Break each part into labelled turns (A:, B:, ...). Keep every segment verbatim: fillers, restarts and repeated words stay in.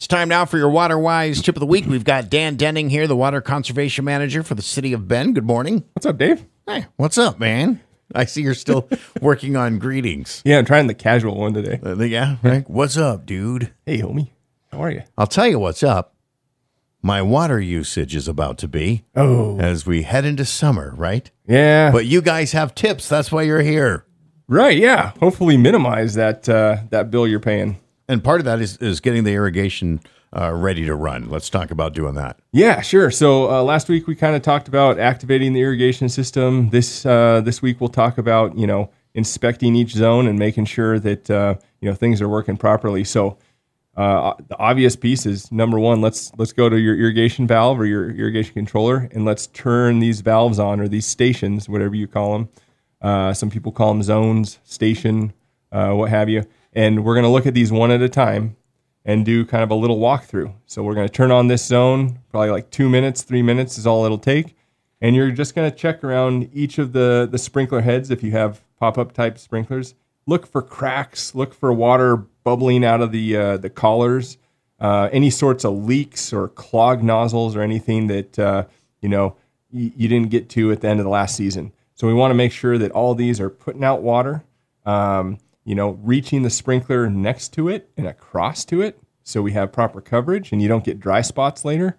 A: time now for your WaterWise tip of the week. We've got Dan Denning here, the Water Conservation Manager for the City of Bend. Good morning.
B: What's up, Dave?
A: Hey, what's up, man? I see you're still working on greetings.
B: Yeah, I'm trying the casual one today.
A: Uh, yeah, right? What's up, dude?
B: Hey, homie. How are you?
A: I'll tell you what's up. My water usage is about to be
B: Oh.
A: as we head into summer, right?
B: Yeah.
A: But you guys have tips. That's why you're here.
B: Right, yeah. Hopefully minimize that uh, that bill you're paying.
A: And part of that is, is getting the irrigation uh, ready to run. Let's talk about doing that.
B: Yeah, sure. So uh, last week we kind of talked about activating the irrigation system. This uh, this week we'll talk about, you know, inspecting each zone and making sure that uh, you know things are working properly. So uh, the obvious piece is number one. Let's let's go to your irrigation valve or your irrigation controller and let's turn these valves on, or these stations, whatever you call them. Uh, some people call them zones, station, uh, what have you. And we're going to look at these one at a time and do kind of a little walkthrough. So we're going to turn on this zone, probably like two minutes, three minutes is all it'll take. And you're just going to check around each of the, the sprinkler heads. If you have pop-up type sprinklers, look for cracks, look for water bubbling out of the uh, the collars, uh, any sorts of leaks or clogged nozzles or anything that uh, you know y- you didn't get to at the end of the last season. So we want to make sure that all these are putting out water, um, you know, reaching the sprinkler next to it and across to it, so we have proper coverage and you don't get dry spots later.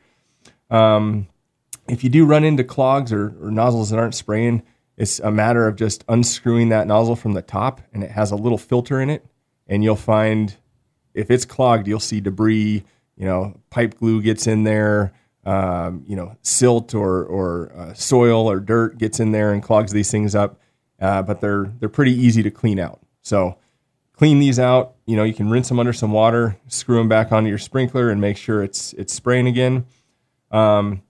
B: Um, if you do run into clogs or, or nozzles that aren't spraying, it's a matter of just unscrewing that nozzle from the top, and it has a little filter in it, and you'll find if it's clogged, you'll see debris, you know, pipe glue gets in there. Um, you know, silt or or uh, soil or dirt gets in there and clogs these things up, uh, but they're they're pretty easy to clean out. So clean these out. You know, you can rinse them under some water, screw them back onto your sprinkler, and make sure it's it's spraying again. Um,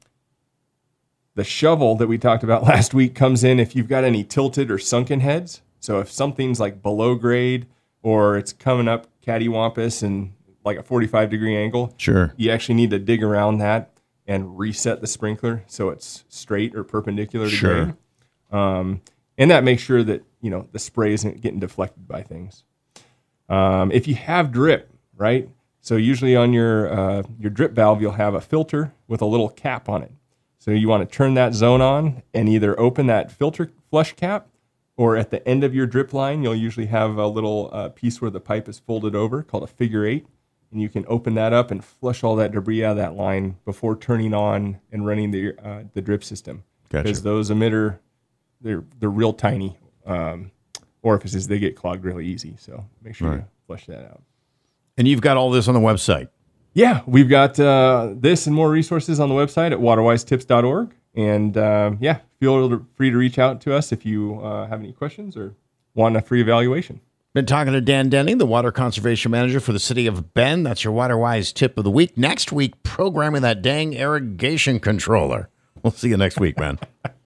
B: the shovel that we talked about last week comes in if you've got any tilted or sunken heads. So if something's like below grade or it's coming up cattywampus and like a forty-five degree angle,
A: Sure.
B: you actually need to dig around that and reset the sprinkler so it's straight or perpendicular to
A: Sure.
B: grade. Um, and that makes sure that, you know, the spray isn't getting deflected by things. Um, if you have drip, right? So usually on your uh, your drip valve, you'll have a filter with a little cap on it. So you want to turn that zone on and either open that filter flush cap, or at the end of your drip line, you'll usually have a little uh, piece where the pipe is folded over called a figure eight. And you can open that up and flush all that debris out of that line before turning on and running the uh, the drip system.
A: Gotcha.
B: Because those emitter, they're they're real tiny um, orifices. They get clogged really easy. So make sure
A: Right.
B: you flush that out.
A: And you've got all this on the website.
B: Yeah, we've got uh, this and more resources on the website at waterwise tips dot org. And uh, yeah, feel free to reach out to us if you uh, have any questions or want a free evaluation.
A: Been talking to Dan Denning, the Water Conservation Manager for the City of Bend. That's your WaterWise tip of the week. Next week, programming that dang irrigation controller. We'll see you next week, man.